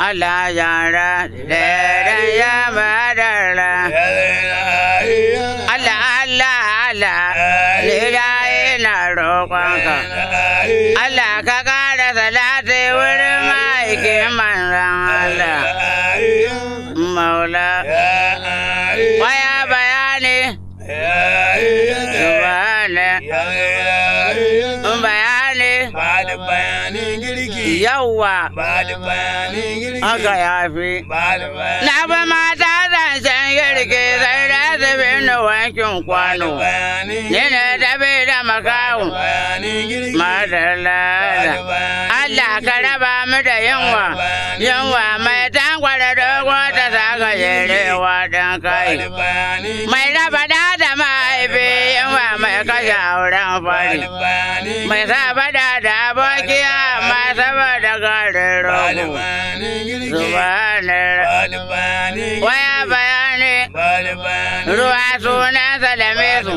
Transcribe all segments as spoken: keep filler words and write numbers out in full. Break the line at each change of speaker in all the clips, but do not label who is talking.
Allah yara da ya madara Allah Allah Allah lila ina roƙonka Allah ka ƙara salati wurin ma'aikin manzon Allah Maula waya bayani subhana bayani yawa haka ya fi na ba mata zancen girki sai da zabi na wankin kwano ne na dabe da makawo madalla Allah ka raba mu da yunwa yunwa mai tankwara dogo ta saka jerewa dan kai mai raba da da mahaifi yunwa mai kashe auren fari mai saba da da abokiya ma saboda garin rogo subhanallah waya bayani ruwa sunan salame su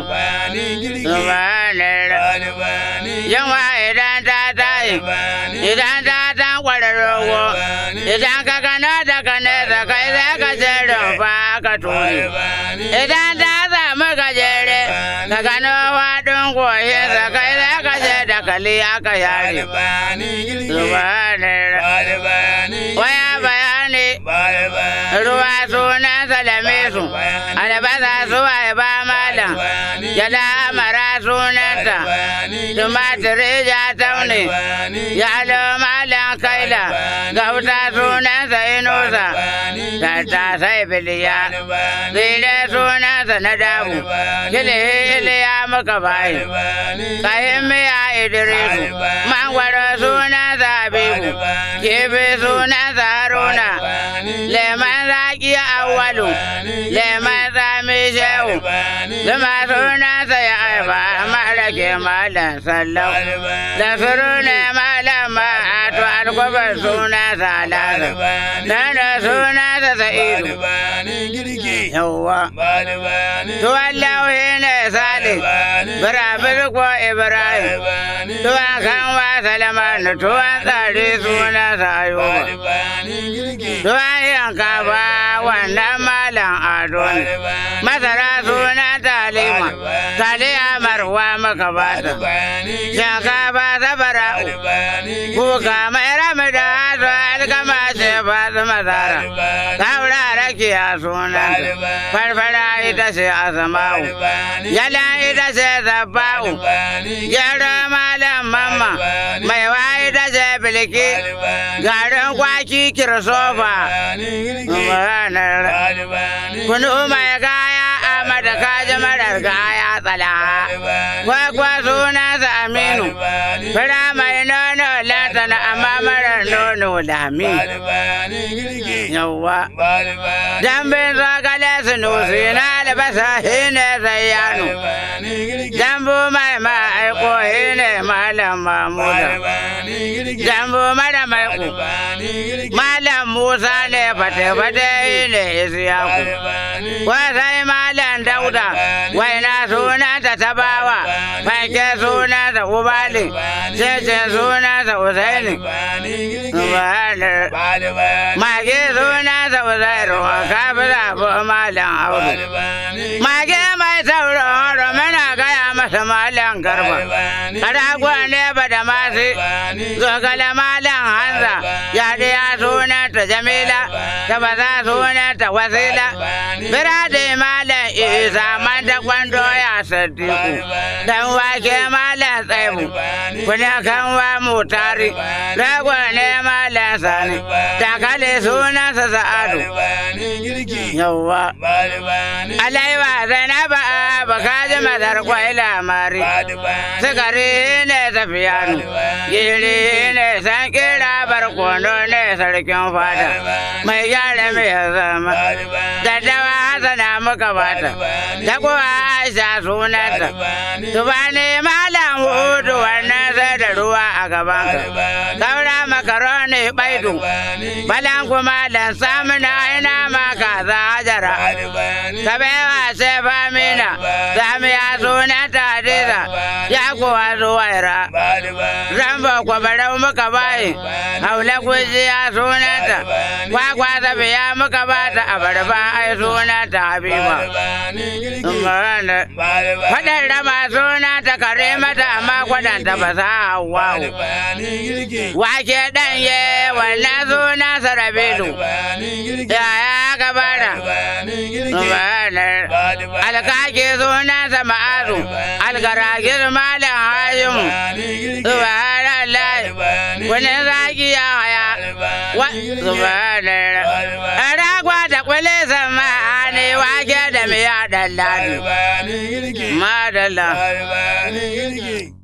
subhanallah yunwa idan ta tayi idan ta tankwara rogo idan ka gano da ka nesa kai sai ka ce rumfa ka turi idan ta samu gajere ka gano waɗin goyinsa kai sai ka ce da kali aka yare subhanallah waya bayani ruwa sunan salame su albasa suwa ba malam yada amara sunanta tumatiri ya taune yalo malam kaila gauta sunansa inusa ta sai biliya zire sunansa na damu kili iliya muka bayi kayan miya idrisu mangwaro sunansa abibu kifi sunansa haruna leman zaki awwalu leman sami shehu zuma sunansa ya aiba mara ke malam sallau da suru ne malam ma'atu alkubar sunansa alasa nana sunansa sa'idu yawwa tuwan lauhi ne sale birabir ko ibrahim tuwan kanwa salamanu tuwan tsari sunansa ayuba tuwan yankafa wannan malam ado ne masara sunan talima taliya marwa maka bata shinkafa sabara'u kuka mai rami da hasu alkama ce ba su masara kaura rakiya sunan farfara ita ce asama'u yala ita ce zabba'u gyara malam mamma mai wa ita ce bilki garin kwaki kirsofa kunu mai kaya amada kaji marar kaya tsala kwakwa sunansa aminu fira mai nono lantana amma marar nono lami yawwa dambin zogale sunusi na albasa hine zayyano dambu mai ma'aiko hine malam mamuda dambu mara maiko malam musa ne fate-fate hine isiyaku wasai malam dauda waina sunanta tabawa fanke sunanta ubali cece sunanta usaini mage sunanta usairu kafin abu malam audu mage mai sauran horo mana gaya masa malam garba karagwa ne ba da masu zogale malam hanza yadda ya sunanta jamila ta baza sunanta wasila birade malam isa manda kwando ya sadiku dan wake malam tsaibu kuna kan wa mutari ragwa ne malam sani takale sunansa sa'adu yawwa alaiwa zainaba bakaji madar kwai lamari sigari ne safiyanu giri ne san kira barkono ne sarkin fada mai gyara mai zama daddawa hasana muka bata da kuwa aisha sunanta tubani malam hudu wannan sai da ruwa a gabanka kaura makaroni baidu balan kuma dan samuna ina maka za hajara kabewa sai famina zamiya sunanta hadiza ya kuwa zuwaira rambo kwabarau muka bayi haula gujiya sunanta kwakwa safiya muka bata abarba ai sunanta habiba faɗar rama sunanta kare mata amma kwadanta ba sa hawa wake ɗanye wannan suna sarabilu yaya gabara alkaki sunansa ma'azu algaragir malam hayim subhanallah wani zaki ya haya subhanallah ragwa da kwale sama ne wake da miya ɗan ladi madalla